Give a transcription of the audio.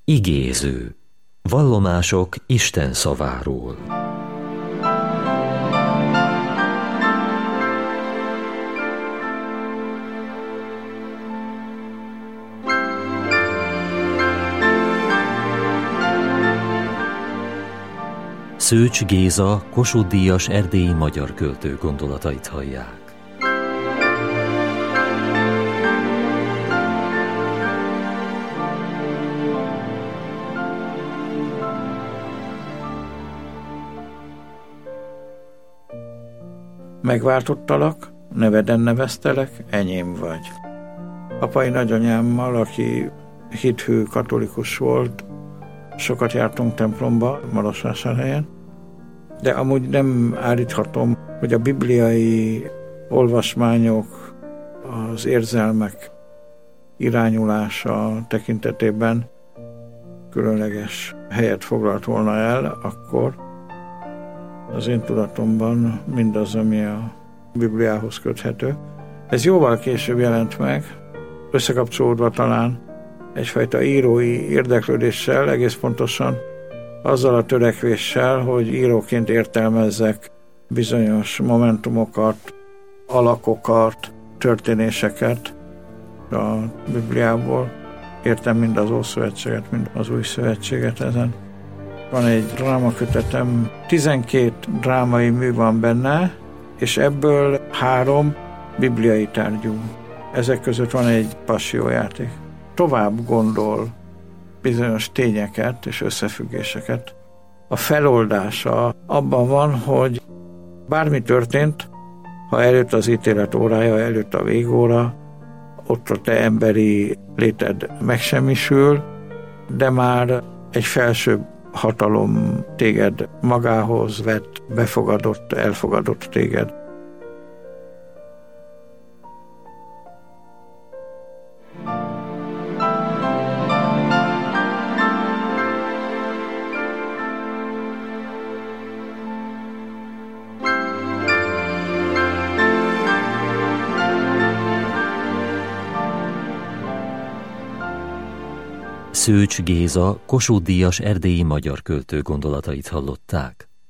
Igéző. Vallomások Isten szaváról. Szőcs Géza, Kossuth-díjas erdélyi magyar költő gondolatait hallják. Megváltottalak, neveden neveztelek, enyém vagy. Apai nagyanyámmal, aki hithű katolikus volt, sokat jártunk templomba Marosvásárhelyen, de amúgy nem állíthatom, hogy a bibliai olvasmányok, az érzelmek irányulása tekintetében különleges helyet foglalt volna el, akkor az én tudatomban mindaz, ami a Bibliához köthető. Ez jóval később jelent meg, összekapcsolódva talán egyfajta írói érdeklődéssel, egész pontosan azzal a törekvéssel, hogy íróként értelmezzek bizonyos momentumokat, alakokat, történéseket a Bibliából. Értem mind az Ószövetséget, mind az Új Szövetséget ezen. Van egy drámakötetem, 12 drámai mű van benne, és ebből 3 bibliai tárgyú. Ezek között van egy passiójáték. Tovább gondol bizonyos tényeket és összefüggéseket. A feloldása abban van, hogy bármi történt, ha előtt az ítélet órája, előtt a végóra, ott a te emberi léted megsemmisül, de már egy felsőbb hatalom téged magához vett, befogadott, elfogadott téged. Szőcs Géza, Kossuth-díjas erdélyi magyar költő gondolatait hallották.